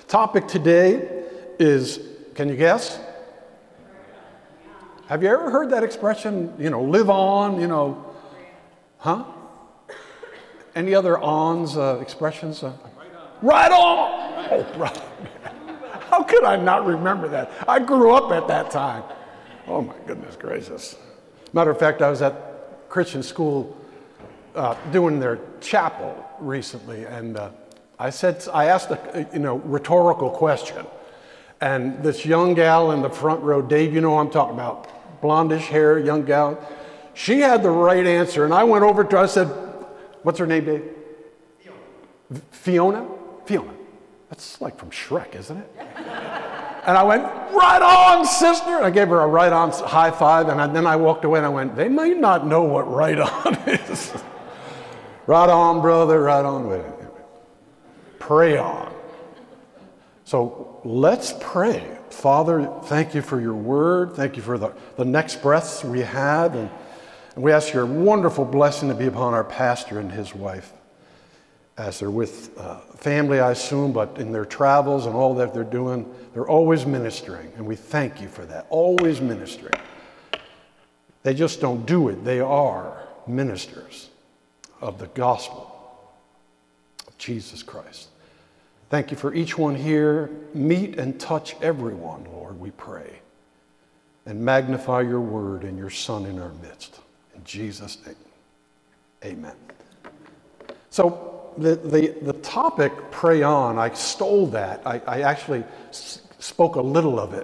Topic today is, can you guess? Have you ever heard that expression, live on, huh? Any other ons, expressions? Right on! Oh, right. How could I not remember that? I grew up at that time. Oh my goodness gracious. Matter of fact, I was at Christian school doing their chapel recently, and I asked a rhetorical question, and this young gal in the front row, Dave, you know what I'm talking about, blondish hair, young gal, she had the right answer, and I went over to her, I said, what's her name, Dave? Fiona? Fiona. That's like from Shrek, isn't it? And I went, right on, sister. And I gave her a right on high five, and then I walked away and I went, they might not know what right on is. Right on, brother, right on. Wait. Pray on. So let's pray. Father, thank you for your word. Thank you for the next breaths we had. And we ask your wonderful blessing to be upon our pastor and his wife as they're with family, I assume, but in their travels and all that they're doing, they're always ministering. And we thank you for that, always ministering. They just don't do it. They are ministers of the gospel of Jesus Christ. Thank you for each one here. Meet and touch everyone, Lord, we pray. And magnify your word and your Son in our midst. In Jesus' name, amen. So the topic, pray on, I stole that. I actually spoke a little of it.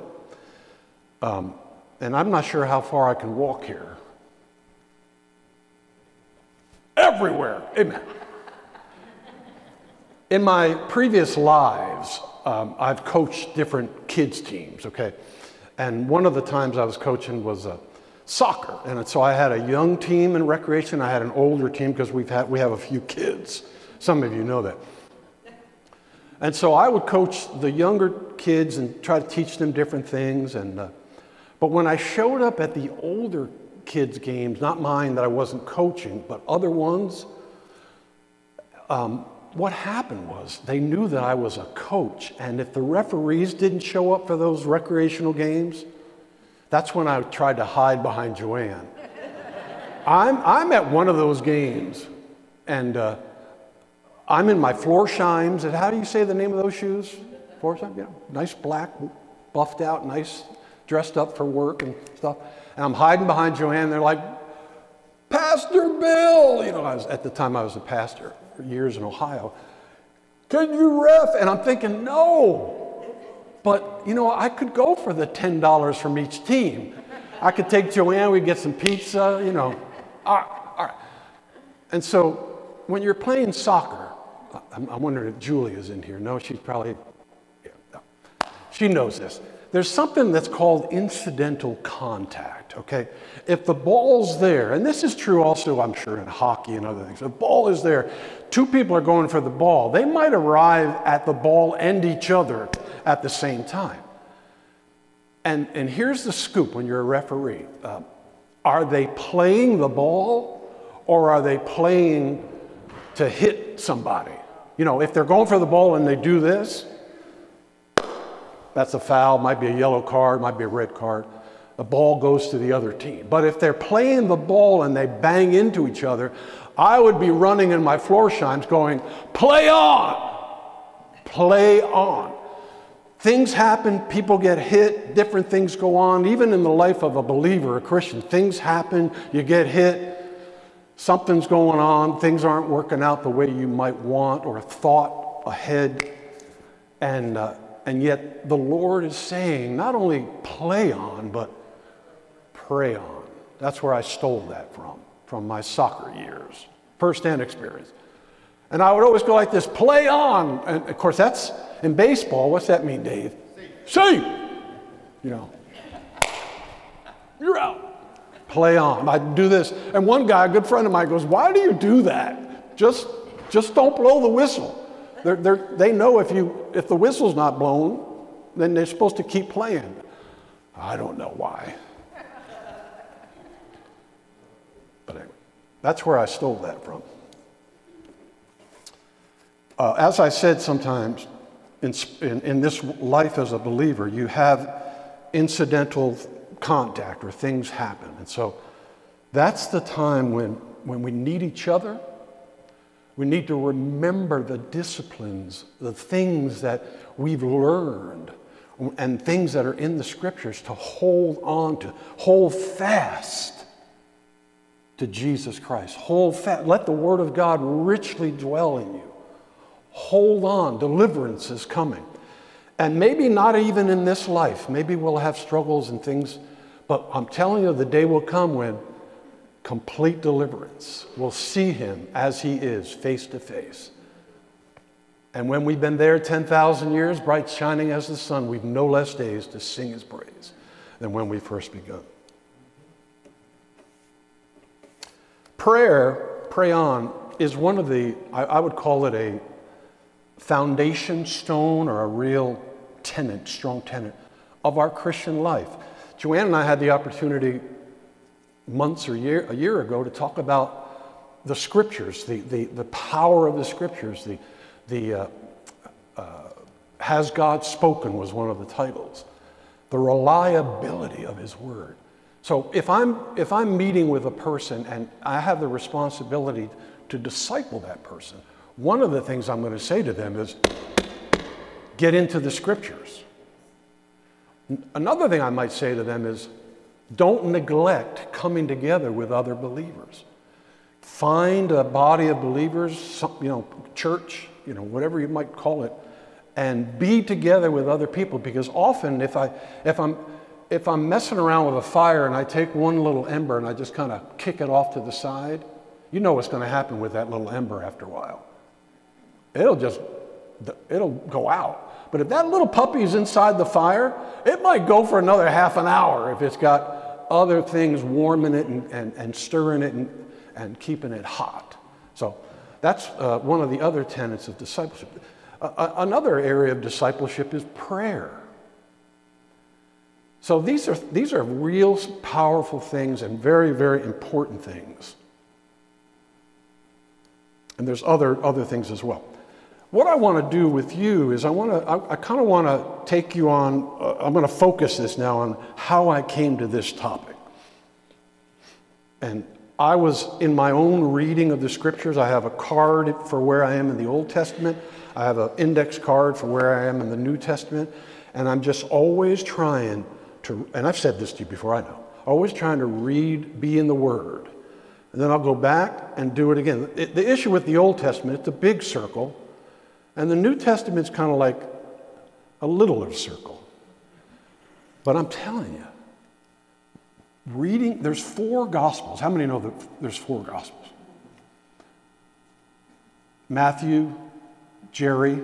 And I'm not sure how far I can walk here. Everywhere, amen. In my previous lives, I've coached different kids teams, okay? And one of the times I was coaching was soccer. And so I had a young team in recreation. I had an older team because we have a few kids. Some of you know that. And so I would coach the younger kids and try to teach them different things. But when I showed up at the older kids' games, not mine that I wasn't coaching, but other ones, what happened was they knew that I was a coach, and if the referees didn't show up for those recreational games, that's when I tried to hide behind Joanne. I'm at one of those games, and I'm in my Florsheim's, and how do you say the name of those shoes? Florsheim, yeah, nice black, buffed out, nice, dressed up for work and stuff, and I'm hiding behind Joanne. They're like, Pastor Bill, at the time I was a pastor for years in Ohio. Can you ref? And I'm thinking, no. But, I could go for the $10 from each team. I could take Joanne, we'd get some pizza, All right. And so when you're playing soccer, I'm wondering if Julia's in here. No, she's probably, no. She knows this. There's something that's called incidental contact, okay? If the ball's there, and this is true also, I'm sure, in hockey and other things. If the ball is there, two people are going for the ball. They might arrive at the ball and each other at the same time. And here's the scoop when you're a referee. Are they playing the ball or are they playing to hit somebody? If they're going for the ball and they do this, that's a foul, might be a yellow card, might be a red card. The ball goes to the other team. But if they're playing the ball and they bang into each other, I would be running in my Florsheim's going, play on, play on. Things happen, people get hit, different things go on. Even in the life of a believer, a Christian, things happen, you get hit, something's going on, things aren't working out the way you might want or thought ahead. And yet the Lord is saying, not only play on, but pray on. That's where I stole that from my soccer years, first-hand experience. And I would always go like this, play on. And of course, that's in baseball. What's that mean, Dave? Save. You're out. Play on. I do this. And one guy, a good friend of mine, goes, why do you do that? Just don't blow the whistle. They know if the whistle's not blown, then they're supposed to keep playing. I don't know why. But anyway, that's where I stole that from. As I said sometimes, in this life as a believer, you have incidental contact or things happen. And so that's the time when we need each other. We need to remember the disciplines, the things that we've learned, and things that are in the scriptures to hold on to, hold fast to Jesus Christ. Hold fast. Let the word of God richly dwell in you. Hold on. Deliverance is coming. And maybe not even in this life. Maybe we'll have struggles and things. But I'm telling you, the day will come when complete deliverance. We'll see him as he is, face to face. And when we've been there 10,000 years, bright shining as the sun, we've no less days to sing his praise than when we first begun. Prayer, pray on, is one of the, I would call it a foundation stone or a real tenet, strong tenet of our Christian life. Joanne and I had the opportunity months or a year ago to talk about the scriptures, the power of the scriptures. Has God Spoken was one of the titles. The reliability of his word. So if I'm meeting with a person and I have the responsibility to disciple that person, one of the things I'm going to say to them is, get into the scriptures. Another thing I might say to them is, don't neglect coming together with other believers. Find a body of believers, church, whatever you might call it, and be together with other people. Because often, if I'm messing around with a fire and I take one little ember and I just kind of kick it off to the side, you know what's going to happen with that little ember after a while. It'll go out. But if that little puppy is inside the fire, it might go for another half an hour if it's got other things warming it and stirring it and keeping it hot. So that's one of the other tenets of discipleship. Another area of discipleship is prayer. So these are real powerful things and very, very important things. And there's other things as well. What I want to do with you is I kind of want to take you on, I'm going to focus this now on how I came to this topic. And I was in my own reading of the scriptures. I have a card for where I am in the Old Testament. I have an index card for where I am in the New Testament. And I'm just always trying to, and I've said this to you before, I know, always trying to read, be in the Word. And then I'll go back and do it again. The issue with the Old Testament, it's a big circle. And the New Testament's kind of like a littler circle. But I'm telling you, reading, there's 4 Gospels. How many know that there's 4 Gospels? Matthew, Jerry,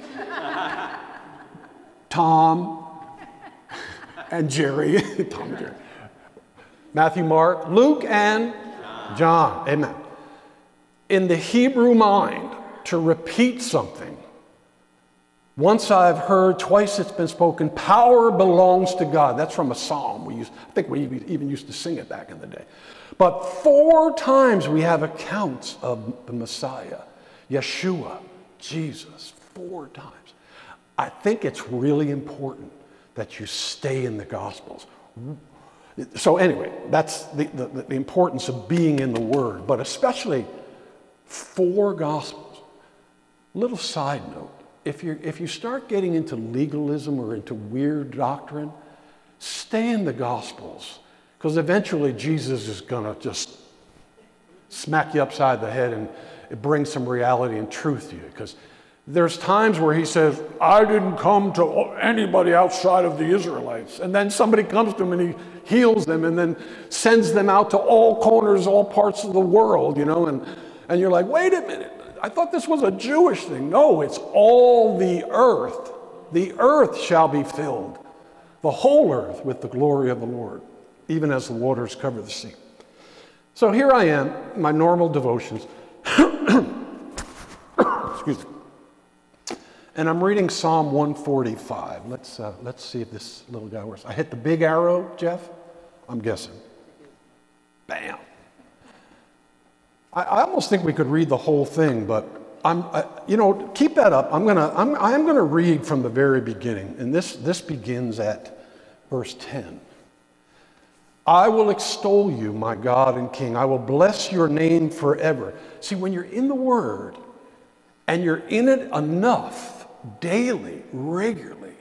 Tom, and Jerry. Tom and Jerry. Matthew, Mark, Luke, and John. Amen. In the Hebrew mind, to repeat something, once I've heard, twice it's been spoken, power belongs to God. That's from a psalm. I think we even used to sing it back in the day. But 4 times we have accounts of the Messiah, Yeshua, Jesus, 4 times. I think it's really important that you stay in the Gospels. So anyway, that's the importance of being in the Word, but especially 4 Gospels. Little side note. If you start getting into legalism or into weird doctrine, stay in the Gospels, because eventually Jesus is going to just smack you upside the head and bring some reality and truth to you. Because there's times where he says, I didn't come to anybody outside of the Israelites. And then somebody comes to him and he heals them and then sends them out to all corners, all parts of the world, and you're like, wait a minute. I thought this was a Jewish thing. No, it's all the earth. The earth shall be filled, the whole earth, with the glory of the Lord, even as the waters cover the sea. So here I am, my normal devotions. Excuse me. And I'm reading Psalm 145. Let's see if this little guy works. I hit the big arrow, Jeff? I'm guessing. Bam. I almost think we could read the whole thing, but keep that up. I'm gonna read from the very beginning, and this begins at verse 10. I will extol you, my God and King. I will bless your name forever. See, when you're in the Word and you're in it enough, daily, regularly,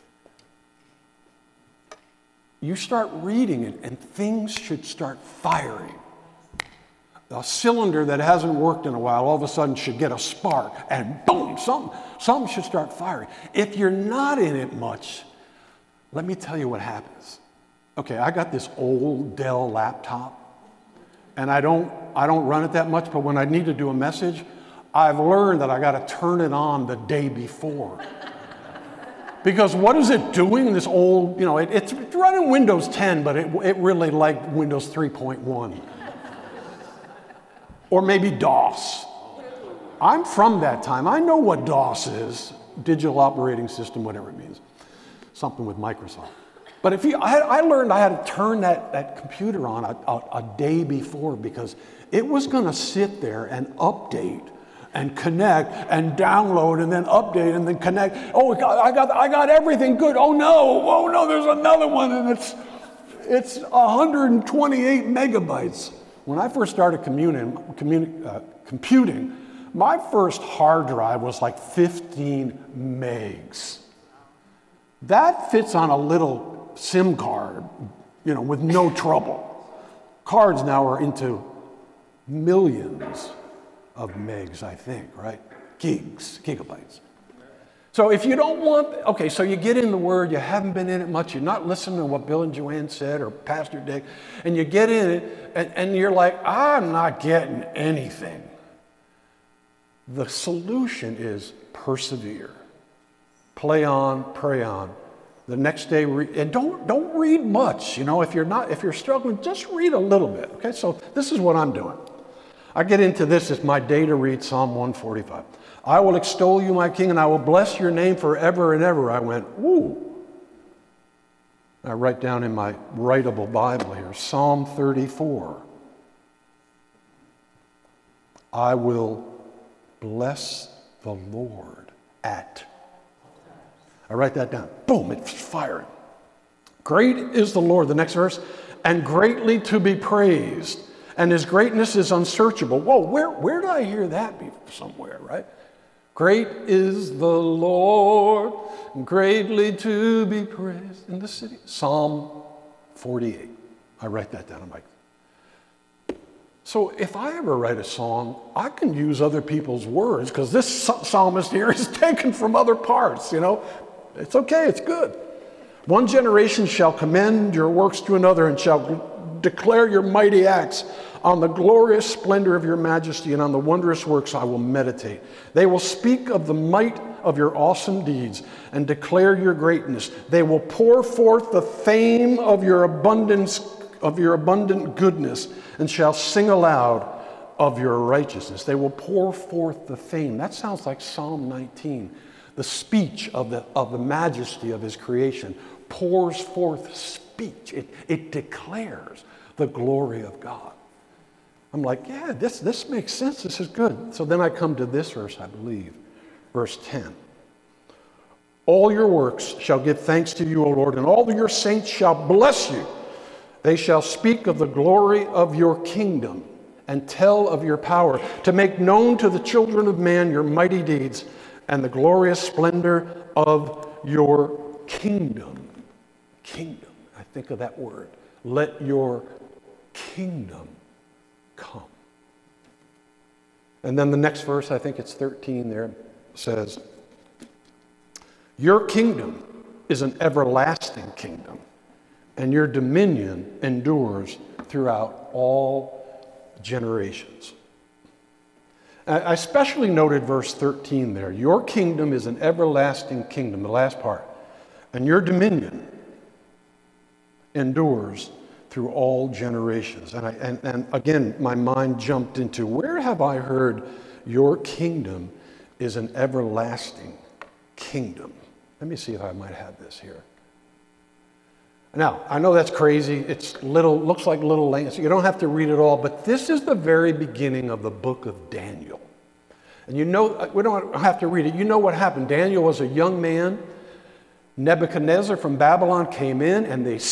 you start reading it and things should start firing. A cylinder that hasn't worked in a while all of a sudden should get a spark and boom, something should start firing. If you're not in it much, let me tell you what happens. Okay, I got this old Dell laptop and I don't run it that much, but when I need to do a message, I've learned that I got to turn it on the day before. Because what is it doing? This old, it's running Windows 10, but it really liked Windows 3.1. Or maybe DOS. I'm from that time. I know what DOS is, digital operating system, whatever it means. Something with Microsoft. But I learned I had to turn that computer on a day before because it was going to sit there and update and connect and download and then update and then connect. Oh, I got everything good. Oh no, there's another one and it's 128 megabytes. When I first started computing, my first hard drive was like 15 megs. That fits on a little SIM card, with no trouble. Cards now are into millions of megs, I think, right? Gigabytes. So if you don't want, so you get in the Word, you haven't been in it much, you're not listening to what Bill and Joanne said or Pastor Dick, and you get in it and you're like, I'm not getting anything. The solution is persevere. Play on, pray on. The next day, and don't read much. If you're struggling, just read a little bit. Okay, so this is what I'm doing. I get into this as my day to read Psalm 145. I will extol you, my King, and I will bless your name forever and ever. I went, ooh. I write down in my writable Bible here, Psalm 34. I will bless the Lord at. I write that down. Boom, it's firing. Great is the Lord, the next verse, and greatly to be praised. And his greatness is unsearchable. Whoa, where did I hear that somewhere, right? Great is the Lord, and greatly to be praised in the city. Psalm 48. I write that down. I'm like, so if I ever write a song, I can use other people's words because this psalmist here is taken from other parts, It's okay, it's good. One generation shall commend your works to another and shall declare your mighty acts. On the glorious splendor of your majesty and on the wondrous works I will meditate. They will speak of the might of your awesome deeds and declare your greatness. They will pour forth the fame of your abundant goodness and shall sing aloud of your righteousness. They will pour forth the fame. That sounds like Psalm 19. The speech of the majesty of his creation pours forth speech. It declares the glory of God. I'm like, yeah, this makes sense. This is good. So then I come to this verse, I believe, verse 10. All your works shall give thanks to you, O Lord, and all your saints shall bless you. They shall speak of the glory of your kingdom and tell of your power, to make known to the children of man your mighty deeds and the glorious splendor of your kingdom. Kingdom. I think of that word. Let your kingdom come. And then the next verse, I think it's 13 there, says, your kingdom is an everlasting kingdom, and your dominion endures throughout all generations. I especially noted verse 13 there. Your kingdom is an everlasting kingdom, the last part, and your dominion endures through all generations. And again, my mind jumped into, where have I heard your kingdom is an everlasting kingdom? Let me see if I might have this here. Now, I know that's crazy. It's looks like little length. So you don't have to read it all, but this is the very beginning of the book of Daniel. And you know, we don't have to read it. You know what happened. Daniel was a young man. Nebuchadnezzar from Babylon came in and they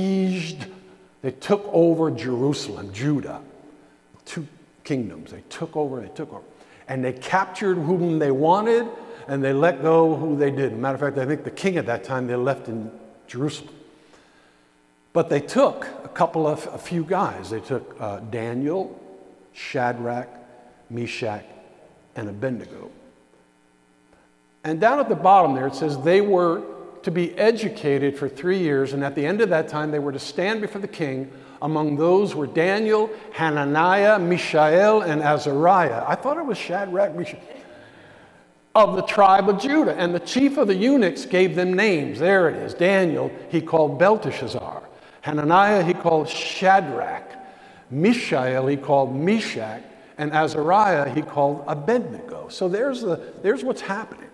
took over Jerusalem, Judah. 2 kingdoms. They took over. And they captured whom they wanted and they let go who they didn't. Matter of fact, I think the king at that time, they left in Jerusalem. But they took a few guys. They took Daniel, Shadrach, Meshach, and Abednego. And down at the bottom there, it says they were to be educated for 3 years, and at the end of that time, they were to stand before the king. Among those were Daniel, Hananiah, Mishael, and Azariah. I thought it was Shadrach, Meshach, of the tribe of Judah. And the chief of the eunuchs gave them names. There it is. Daniel, he called Belteshazzar. Hananiah, he called Shadrach. Mishael, he called Meshach. And Azariah, he called Abednego. So there's what's happening.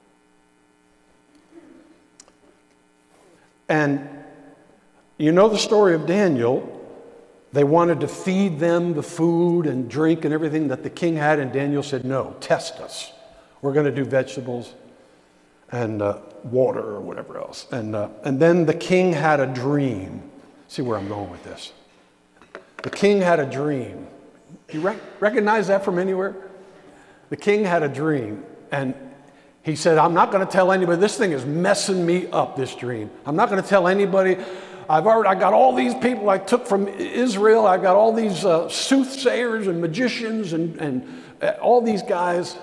And you know the story of Daniel. They wanted to feed them the food and drink and everything that the king had, and Daniel said, no, test us. We're going to do vegetables and water or whatever else. And then the king had a dream. See where I'm going with this. The king had a dream. You recognize that from anywhere? The king had a dream, and he said, I'm not going to tell anybody. This thing is messing me up, this dream. I'm not going to tell anybody. I got all these people I took from Israel. I got all these soothsayers and magicians and all these guys.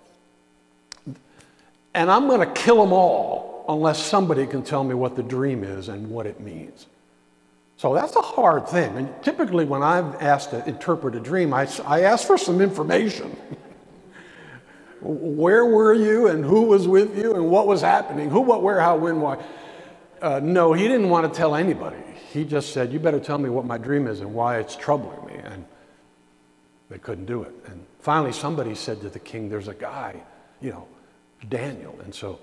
And I'm going to kill them all unless somebody can tell me what the dream is and what it means. So that's a hard thing. And typically when I'm asked to interpret a dream, I ask for some information. Where were you and who was with you and what was happening? Who, what, where, how, when, why? No, he didn't want to tell anybody. He just said, you better tell me what my dream is and why it's troubling me. And they couldn't do it. And finally somebody said to the king, there's a guy, Daniel. And so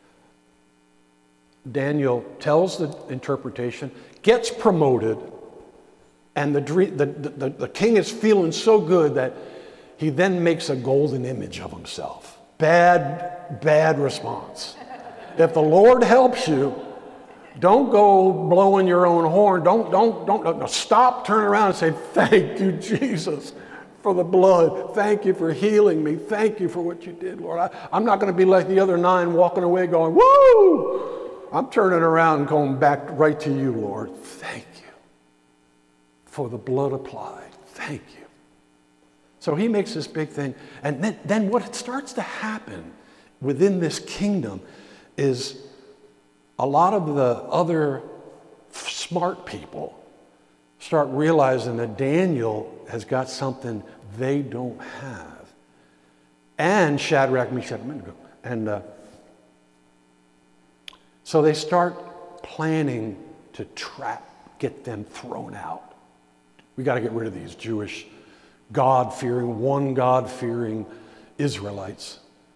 Daniel tells the interpretation, gets promoted, and the king is feeling so good that he then makes a golden image of himself. Bad response. If the Lord helps you, don't go blowing your own horn. Don't stop, turn around and say, thank you, Jesus, for the blood. Thank you for healing me. Thank you for what you did, Lord. I'm not going to be like the other 9 walking away going, woo! I'm turning around and going back right to you, Lord. Thank you for the blood applied. Thank you. So he makes this big thing. And then what starts to happen within this kingdom is a lot of the other smart people start realizing that Daniel has got something they don't have. And Shadrach, Meshach, and Abednego. And so they start planning to get them thrown out. We got to get rid of these Jewish one God-fearing Israelites.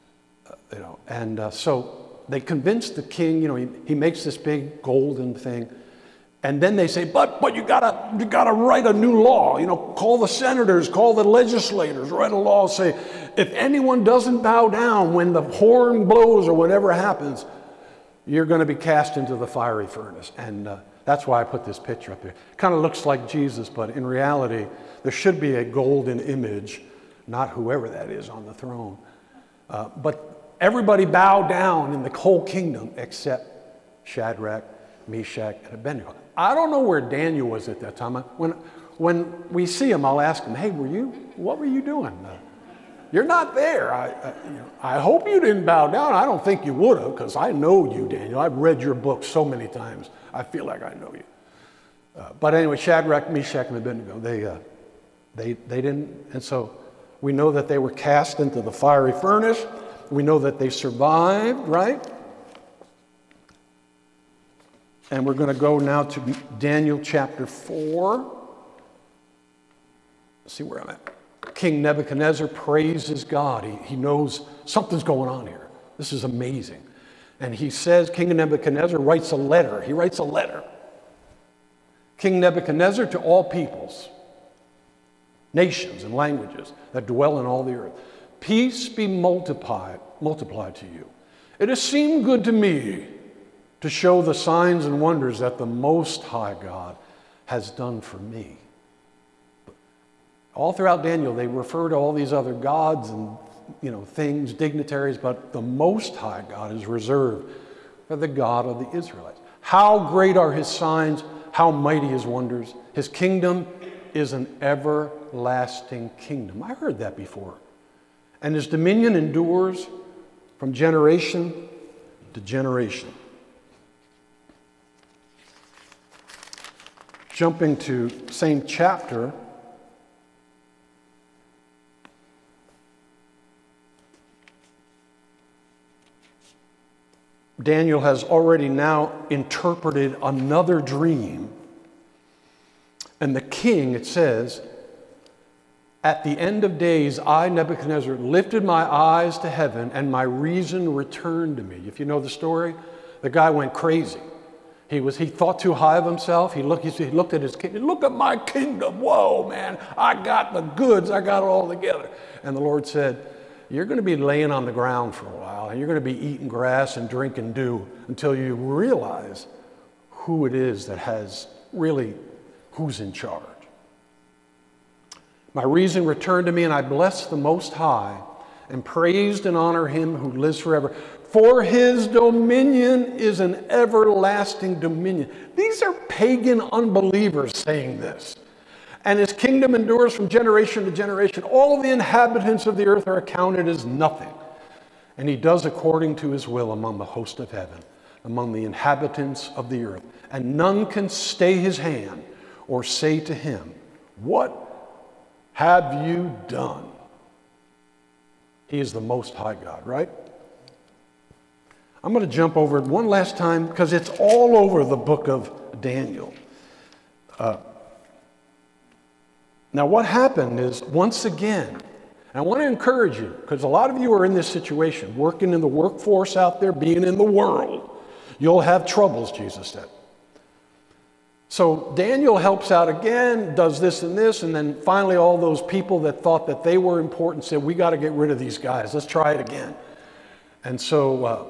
So they convince the king. He makes this big golden thing, and then they say, "But you gotta write a new law. Call the senators, call the legislators, write a law. Say, if anyone doesn't bow down when the horn blows or whatever happens, you're going to be cast into the fiery furnace." And that's why I put this picture up here. Kind of looks like Jesus, but in reality, there should be a golden image, not whoever that is on the throne. But everybody bowed down in the whole kingdom except Shadrach, Meshach, and Abednego. I don't know where Daniel was at that time. When we see him, I'll ask him, hey, what were you doing? You're not there. I hope you didn't bow down. I don't think you would have, because I know you, Daniel. I've read your book so many times. I feel like I know you. But anyway, Shadrach, Meshach, and Abednego, they didn't. And so we know that they were cast into the fiery furnace. We know that they survived, right? And we're going to go now to Daniel chapter 4. Let's see where I'm at. King Nebuchadnezzar praises God. He knows something's going on here. This is amazing. And he says, King Nebuchadnezzar writes a letter. He writes a letter. King Nebuchadnezzar, to all peoples, nations, and languages that dwell in all the earth. peace be multiplied to you. It has seemed good to me to show the signs and wonders that the Most High God has done for me. All throughout Daniel, they refer to all these other gods and things, dignitaries, but the Most High God is reserved for the God of the Israelites. How great are his signs, how mighty his wonders. His kingdom is an everlasting kingdom. I heard that before. And his dominion endures from generation to generation. Jumping to same chapter, Daniel has already now interpreted another dream. And the king, it says, at the end of days, I, Nebuchadnezzar, lifted my eyes to heaven and my reason returned to me. If you know the story, the guy went crazy. He thought too high of himself. He looked at his kingdom. Look at my kingdom. Whoa, man, I got the goods. I got it all together. And the Lord said, you're going to be laying on the ground for a while, and you're going to be eating grass and drinking dew until you realize who it is that has really, who's in charge. My reason returned to me, and I blessed the Most High and praised and honored him who lives forever. For his dominion is an everlasting dominion. These are pagan unbelievers saying this. And his kingdom endures from generation to generation. All the inhabitants of the earth are accounted as nothing. And he does according to his will among the host of heaven, among the inhabitants of the earth. And none can stay his hand or say to him, what have you done? He is the Most High God, right? I'm going to jump over it one last time because it's all over the book of Daniel. Now, what happened is, once again, and I want to encourage you, because a lot of you are in this situation, working in the workforce out there, being in the world. You'll have troubles, Jesus said. So Daniel helps out again, does this, and then finally all those people that thought that they were important said, we got to get rid of these guys. Let's try it again. And so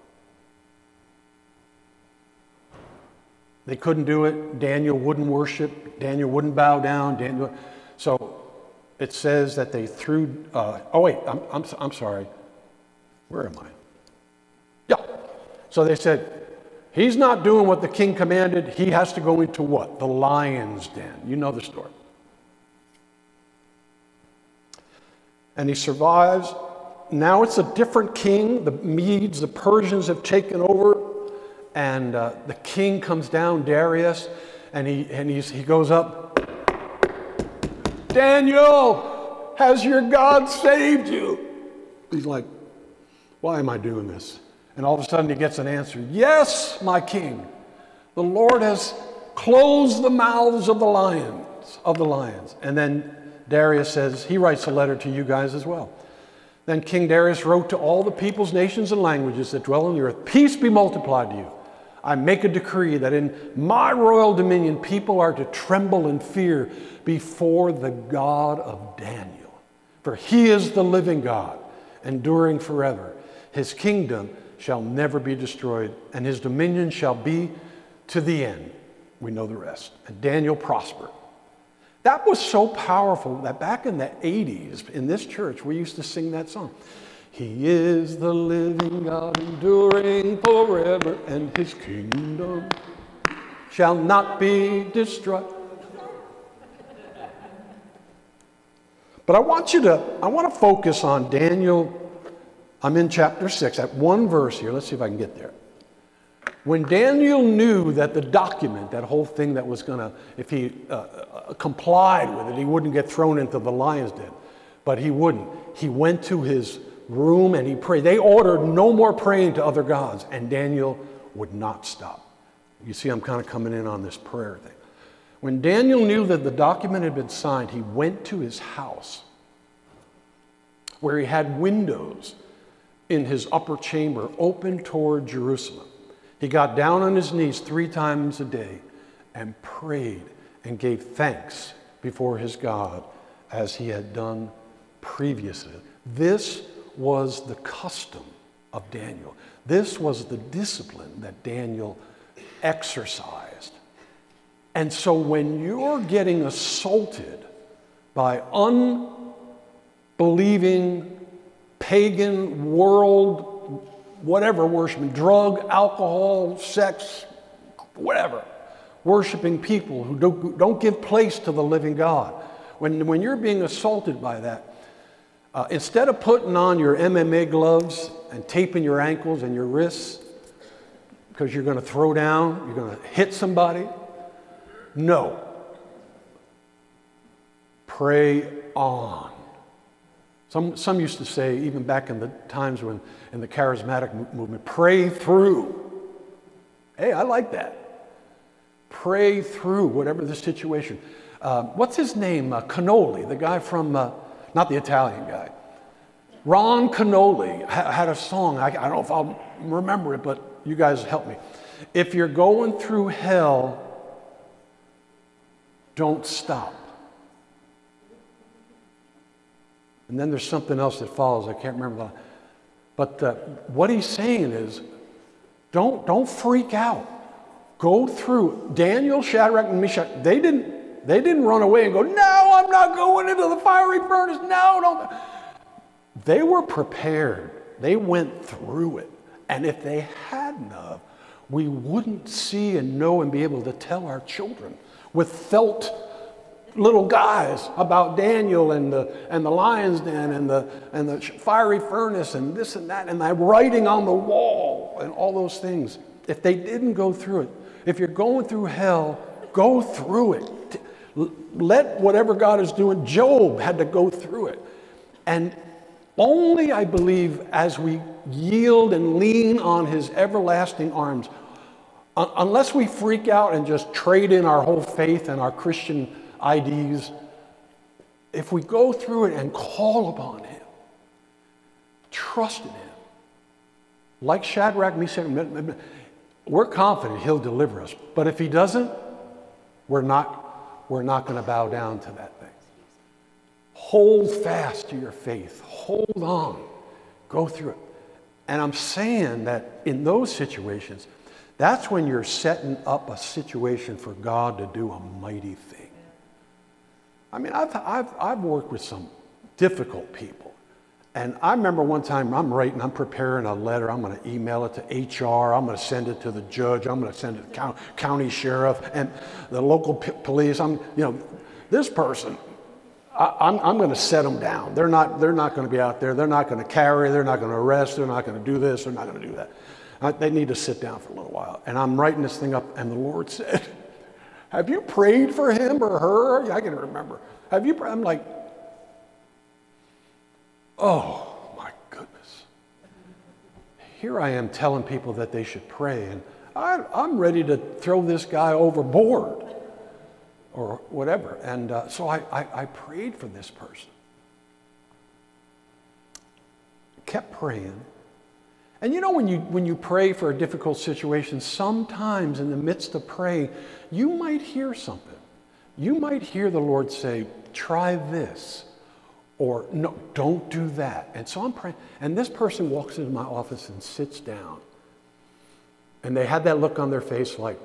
they couldn't do it. Daniel wouldn't worship. Daniel wouldn't bow down. So it says that they threw. I'm sorry. Where am I? Yeah. So they said, he's not doing what the king commanded. He has to go into what? The lion's den. You know the story. And he survives. Now it's a different king. The Medes, the Persians have taken over. And the king comes down, Darius, and he goes up. Daniel, has your God saved you? He's like, why am I doing this? And all of a sudden he gets an answer. Yes, my king. The Lord has closed the mouths of the lions. And then Darius says, he writes a letter to you guys as well. Then King Darius wrote to all the peoples, nations, and languages that dwell on the earth, peace be multiplied to you. I make a decree that in my royal dominion, people are to tremble in fear before the God of Daniel. For he is the living God, enduring forever. His kingdom shall never be destroyed, and his dominion shall be to the end. We know the rest. And Daniel prospered. That was so powerful that back in the 80s, in this church, we used to sing that song. He is the living God, enduring forever, and his kingdom shall not be destroyed. But I want to focus on Daniel. I'm in chapter 6, at one verse here. Let's see if I can get there. When Daniel knew that the document, that whole thing that was going to, if he complied with it, he wouldn't get thrown into the lion's den. But he wouldn't. He went to his room and he prayed. They ordered no more praying to other gods, and Daniel would not stop. You see, I'm kind of coming in on this prayer thing. When Daniel knew that the document had been signed, he went to his house where he had windows in his upper chamber open toward Jerusalem. He got down on his knees 3 times a day and prayed and gave thanks before his God as he had done previously. This was the custom of Daniel. This was the discipline that Daniel exercised. And so when you're getting assaulted by unbelieving, pagan, world, whatever worshiping, drug, alcohol, sex, whatever, worshiping people who don't give place to the living God, when you're being assaulted by that, instead of putting on your MMA gloves and taping your ankles and your wrists because you're going to throw down, you're going to hit somebody, no. Pray on. Some used to say, even back in the times when in the charismatic movement, pray through. Hey, I like that. Pray through whatever the situation. What's his name? Canoli, the guy from, not the Italian guy. Ron Canoli had a song. I don't know if I'll remember it, but you guys help me. If you're going through hell, don't stop. And then there's something else that follows. I can't remember that. But what he's saying is, don't freak out. Go through. Daniel, Shadrach, and Meshach, they didn't run away and go, no, I'm not going into the fiery furnace. No, don't. They were prepared. They went through it. And if they hadn't of, we wouldn't see and know and be able to tell our children with felt little guys about Daniel and the lion's den and the fiery furnace and this and that and the writing on the wall and all those things. If they didn't go through it, if you're going through hell, go through it. Let whatever God is doing. Job had to go through it. And only, I believe, as we yield and lean on his everlasting arms, unless we freak out and just trade in our whole faith and our Christian IDs, if we go through it and call upon him, trust in him, like Shadrach, Meshach, we're confident he'll deliver us. But if he doesn't, we're not going to bow down to that thing. Hold fast to your faith. Hold on. Go through it. And I'm saying that in those situations, that's when you're setting up a situation for God to do a mighty thing. I mean, I've worked with some difficult people. And I remember one time I'm preparing a letter. I'm going to email it to HR. I'm going to send it to the judge. I'm going to send it to the county sheriff and the local police. This person, I'm going to set them down. They're not going to be out there. They're not going to carry. They're not going to arrest. They're not going to do this. They're not going to do that. They need to sit down for a little while. And I'm writing this thing up, and the Lord said, have you prayed for him or her? I can remember. Have you prayed? I'm like, oh, my goodness. Here I am telling people that they should pray, and I'm ready to throw this guy overboard or whatever. And so I prayed for this person. Kept praying. And you know, when you pray for a difficult situation, sometimes in the midst of praying, you might hear something. You might hear the Lord say, try this, or no, don't do that. And so I'm praying, and this person walks into my office and sits down. And they had that look on their face like,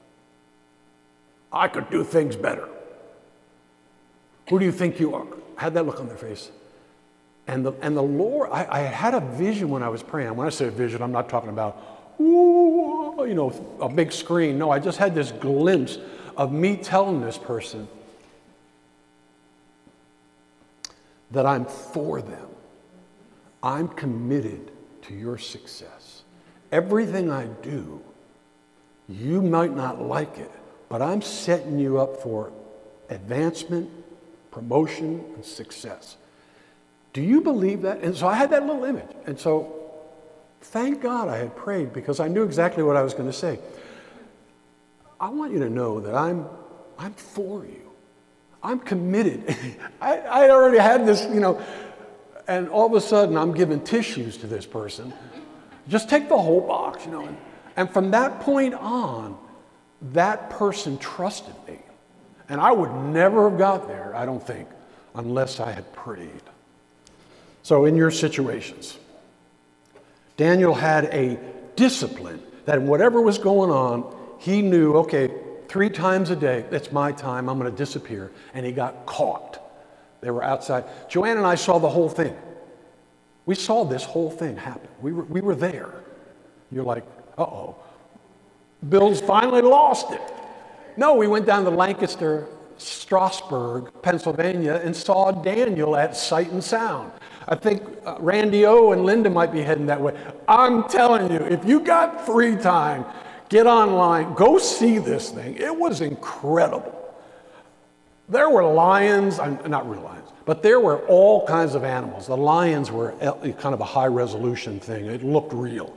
I could do things better. Who do you think you are? Had that look on their face. And the Lord, I had a vision when I was praying. When I say vision, I'm not talking about, a big screen. No, I just had this glimpse of me telling this person that I'm for them. I'm committed to your success. Everything I do, you might not like it, but I'm setting you up for advancement, promotion, and success. Do you believe that? And so I had that little image. And so thank God I had prayed, because I knew exactly what I was going to say. I want you to know that I'm for you. I'm committed. I already had this, and all of a sudden I'm giving tissues to this person. Just take the whole box, And from that point on, that person trusted me. And I would never have got there, I don't think, unless I had prayed. So in your situations, Daniel had a discipline that in whatever was going on, he knew, okay, 3 times a day, it's my time, I'm going to disappear. And he got caught. They were outside. Joanne and I saw the whole thing. We saw this whole thing happen. We were there. You're like, uh-oh. Bill's finally lost it. No, we went down to Lancaster, Strasburg, Pennsylvania, and saw Daniel at Sight and Sound. I think Randy O and Linda might be heading that way. I'm telling you, if you got free time, get online, go see this thing. It was incredible. There were lions, not real lions, but there were all kinds of animals. The lions were kind of a high resolution thing. It looked real.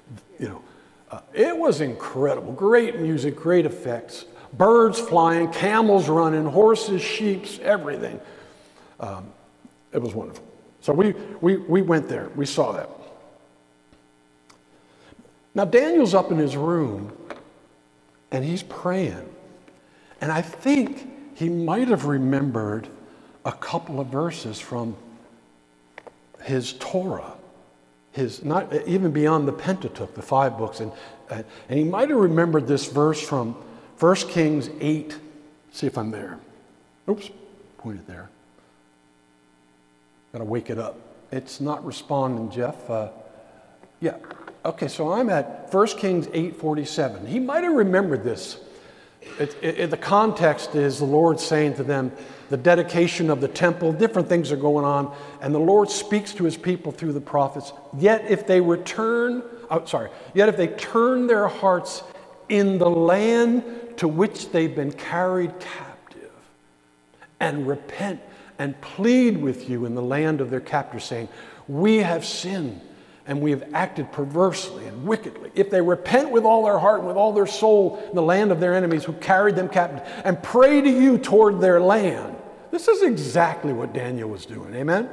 It was incredible. Great music, great effects. Birds flying, camels running, horses, sheep, everything. It was wonderful. So we went there. We saw that. Now Daniel's up in his room and he's praying. And I think he might have remembered a couple of verses from his Torah, his not even beyond the Pentateuch, the 5 books, and he might have remembered this verse from 1 Kings 8. See if I'm there. Oops, pointed there. Got to wake it up. It's not responding, Jeff. Yeah. Okay, so I'm at 1 Kings 8:47. He might have remembered this. The context is the Lord saying to them, the dedication of the temple, different things are going on, and the Lord speaks to his people through the prophets. Yet if they turn their hearts in the land to which they've been carried captive, and repent and plead with you in the land of their captors, saying, we have sinned and we have acted perversely and wickedly. If they repent with all their heart and with all their soul in the land of their enemies who carried them captive, and pray to you toward their land. This is exactly what Daniel was doing, amen?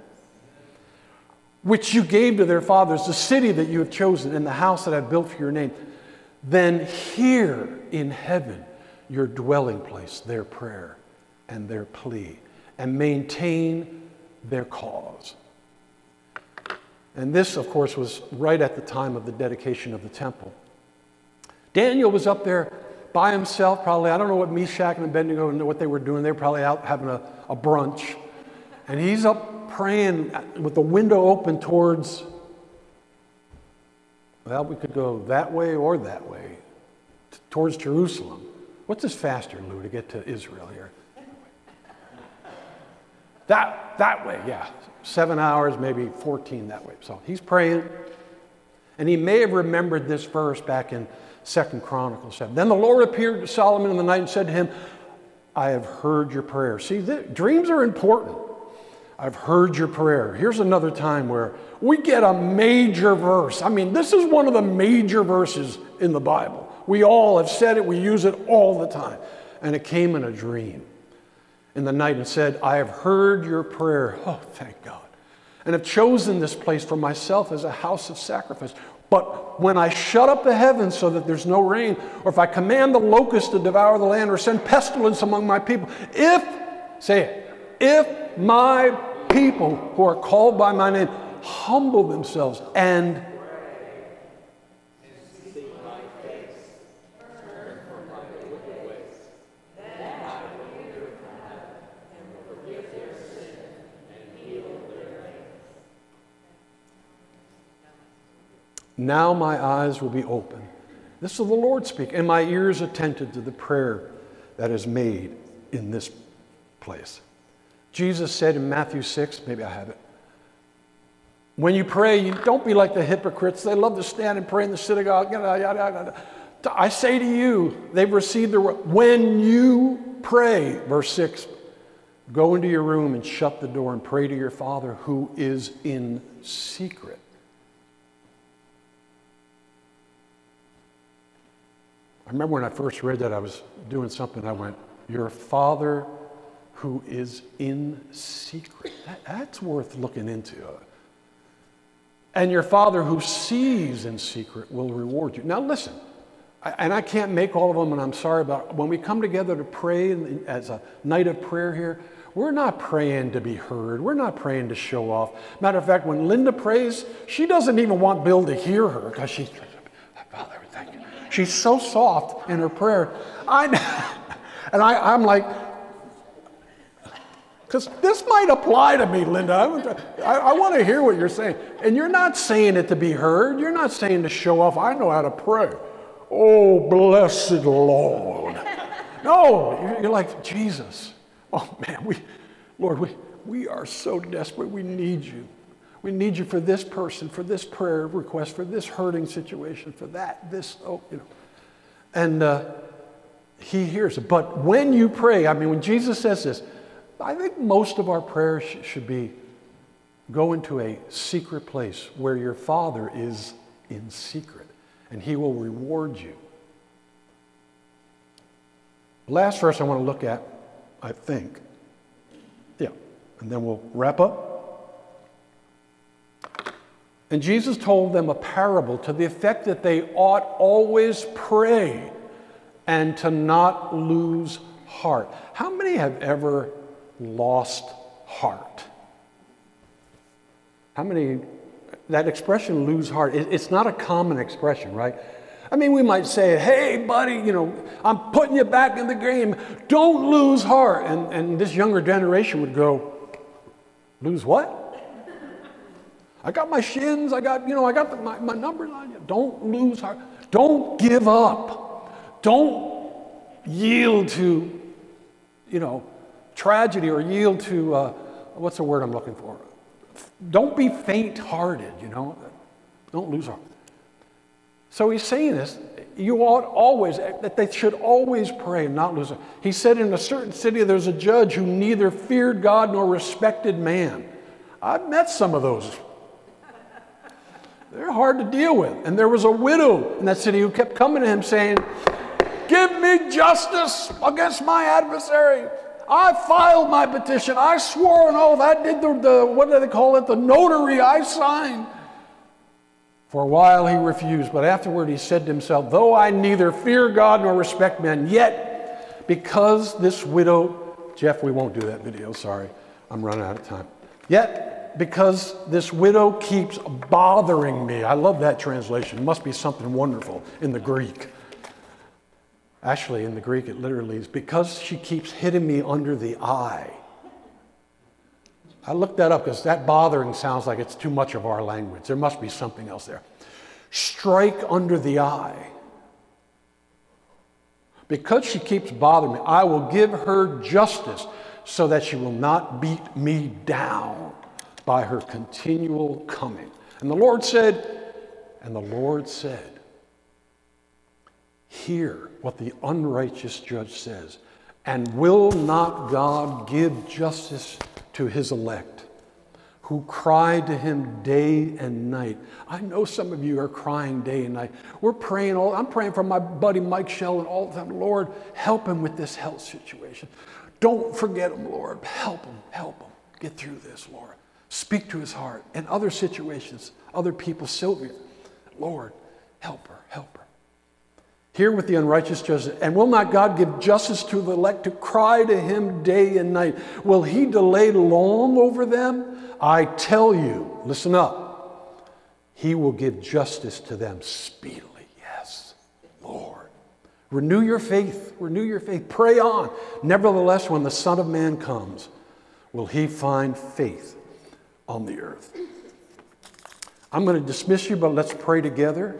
Which you gave to their fathers, the city that you have chosen, and the house that I built for your name. Then hear in heaven your dwelling place, their prayer and their plea, and maintain their cause. And this, of course, was right at the time of the dedication of the temple. Daniel was up there by himself, probably. I don't know what Meshach and Abednego and what they were doing. They were probably out having a brunch. And he's up praying with the window open towards, well, we could go that way or that way, towards Jerusalem. What's this faster, Lou, to get to Israel here? That way, yeah. 7 hours, maybe 14 that way. So he's praying. And he may have remembered this verse back in 2 Chronicles 7. Then the Lord appeared to Solomon in the night and said to him, I have heard your prayer. See, dreams are important. I've heard your prayer. Here's another time where we get a major verse. I mean, this is one of the major verses in the Bible. We all have said it. We use it all the time. And it came in a dream in the night and said, I have heard your prayer. Oh, thank God. And have chosen this place for myself as a house of sacrifice. But when I shut up the heavens so that there's no rain, or if I command the locust to devour the land, or send pestilence among my people, if my people who are called by my name humble themselves and now my eyes will be open. This is the Lord speaking, and my ears attentive to the prayer that is made in this place. Jesus said in Matthew 6, maybe I have it, when you pray, you don't be like the hypocrites. They love to stand and pray in the synagogue. Yada, yada, yada. I say to you, they've received their reward. When you pray, verse 6, go into your room and shut the door and pray to your Father who is in secret. I remember when I first read that, I was doing something, I went, your Father who is in secret. That's worth looking into. And your Father who sees in secret will reward you. Now listen, and I can't make all of them, and I'm sorry about it. When we come together to pray as a night of prayer here, we're not praying to be heard. We're not praying to show off. Matter of fact, when Linda prays, she doesn't even want Bill to hear her because she's, Father, thank you. She's so soft in her prayer. I'm like, because this might apply to me, Linda. I want to hear what you're saying. And you're not saying it to be heard. You're not saying to show off. I know how to pray. Oh, blessed Lord. No, you're like, Jesus. Oh, man, Lord, we are so desperate. We need you. We need you for this person, for this prayer request, for this hurting situation, for that, this, And he hears it. But when you pray, when Jesus says this, I think most of our prayers should be go into a secret place where your Father is in secret, and he will reward you. The last verse I want to look at, I think, and then we'll wrap up. And Jesus told them a parable to the effect that they ought always pray and to not lose heart. How many have ever lost heart? How many, that expression, lose heart, it's not a common expression, right? We might say, hey, buddy, I'm putting you back in the game. Don't lose heart. And this younger generation would go, lose what? I got my shins. I got my numbers on you. Don't lose heart. Don't give up. Don't yield to, tragedy or yield to, what's the word I'm looking for? Don't be faint-hearted, Don't lose heart. So he's saying this, you ought always, that they should always pray and not lose heart. He said in a certain city there's a judge who neither feared God nor respected man. I've met some of those. They're hard to deal with. And there was a widow in that city who kept coming to him saying, give me justice against my adversary. I filed my petition. I swore an oath. I did the what do they call it? The notary. I signed. For a while he refused, but afterward he said to himself, though I neither fear God nor respect men, yet because this widow, Jeff, we won't do that video, sorry. I'm running out of time. Yet because this widow keeps bothering me. I love that translation. It must be something wonderful in the Greek. Actually, in the Greek, it literally is, because she keeps hitting me under the eye. I looked that up because that bothering sounds like it's too much of our language. There must be something else there. Strike under the eye. Because she keeps bothering me, I will give her justice so that she will not beat me down by her continual coming. And the Lord said, hear what the unrighteous judge says, and will not God give justice to his elect, who cry to him day and night? I know some of you are crying day and night. We're praying I'm praying for my buddy Mike Shell and all the time. Lord, help him with this health situation. Don't forget him, Lord. Help him. Get through this, Lord. Speak to his heart. And other situations, other people, Sylvia, Lord, help her. Hear what the unrighteous judge says. And will not God give justice to the elect to cry to him day and night? Will he delay long over them? I tell you, listen up, he will give justice to them speedily. Yes, Lord. Renew your faith. Pray on. Nevertheless, when the Son of Man comes, will he find faith on the earth? I'm going to dismiss you, but let's pray together.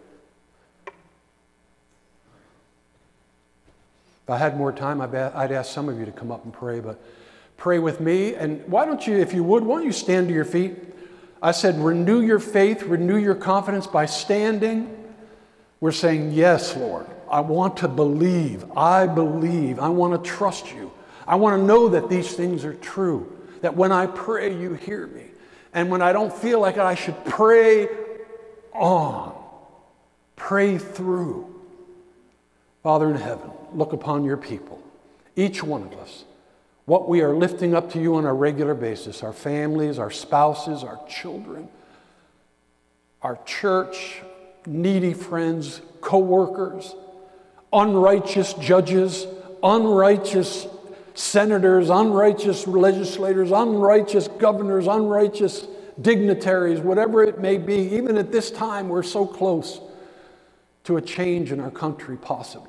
If I had more time, I'd ask some of you to come up and pray, but pray with me. And why don't you stand to your feet? I said, renew your faith, renew your confidence by standing. We're saying, yes, Lord, I want to believe. I believe. I want to trust you. I want to know that these things are true, that when I pray, you hear me. And when I don't feel like it, I should pray on, pray through. Father in heaven, look upon your people, each one of us, what we are lifting up to you on a regular basis, our families, our spouses, our children, our church, needy friends, co-workers, unrighteous judges, unrighteous senators, unrighteous legislators, unrighteous governors, unrighteous dignitaries, whatever it may be. Even at this time, we're so close to a change in our country, possibly.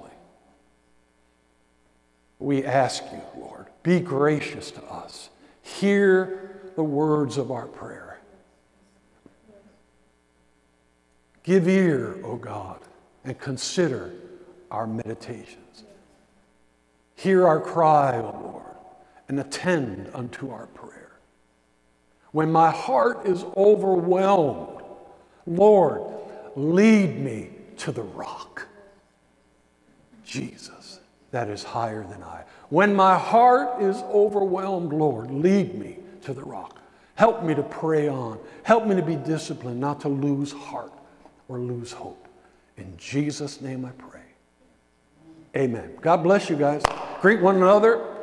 We ask you, Lord, be gracious to us. Hear the words of our prayer. Give ear, O God, and consider our meditations. Hear our cry, O Lord, and attend unto our prayer. When my heart is overwhelmed, Lord, lead me to the rock, Jesus, that is higher than I. When my heart is overwhelmed, Lord, lead me to the rock. Help me to pray on. Help me to be disciplined, not to lose heart or lose hope. In Jesus' name I pray. Amen. God bless you guys. Greet one another.